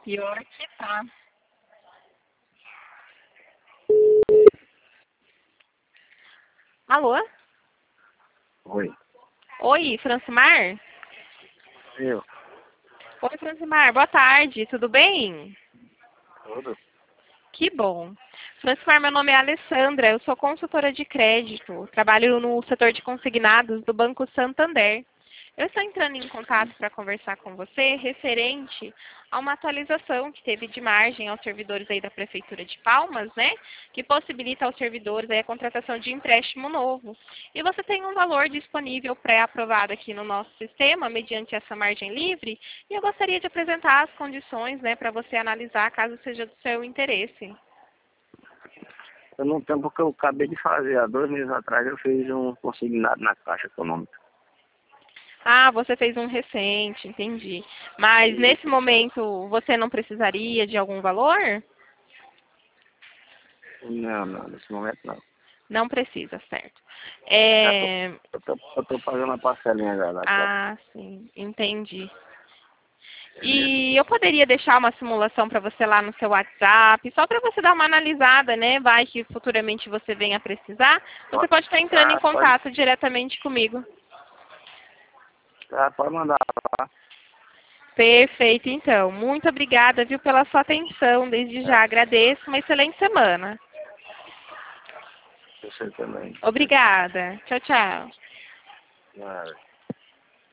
Pior que tá. Alô? Oi. Oi, Francimar? Eu. Oi, Francimar, boa tarde, tudo bem? Tudo? Que bom. Francimar, meu nome é Alessandra, eu sou consultora de crédito, trabalho no setor de consignados do Banco Santander. Eu estou entrando em contato para conversar com você referente a uma atualização que teve de margem aos servidores aí da Prefeitura de Palmas, né? Que possibilita aos servidores aí a contratação de empréstimo novo. E você tem um valor disponível pré-aprovado aqui no nosso sistema, mediante essa margem livre, e eu gostaria de apresentar as condições, né, para você analisar caso seja do seu interesse. Eu não tenho porque eu acabei de fazer. Há 2 meses atrás eu fiz um consignado na Caixa Econômica. Ah, você fez um recente, entendi. Mas nesse momento você não precisaria de algum valor? Não, nesse momento não. Não precisa, certo. Já tô, eu tô pagando a parcelinha já da Caixa. Ah, sim, entendi. Entendeu? E eu poderia deixar uma simulação para você lá no seu WhatsApp, só para você dar uma analisada, né? Vai que futuramente você venha precisar. Você pode estar entrando em Pode, contato diretamente comigo. pode mandar lá. Perfeito, então. Muito obrigada, viu, pela sua atenção. Desde já agradeço. Uma excelente semana. Eu sei também. Obrigada. Tchau, tchau. Nada.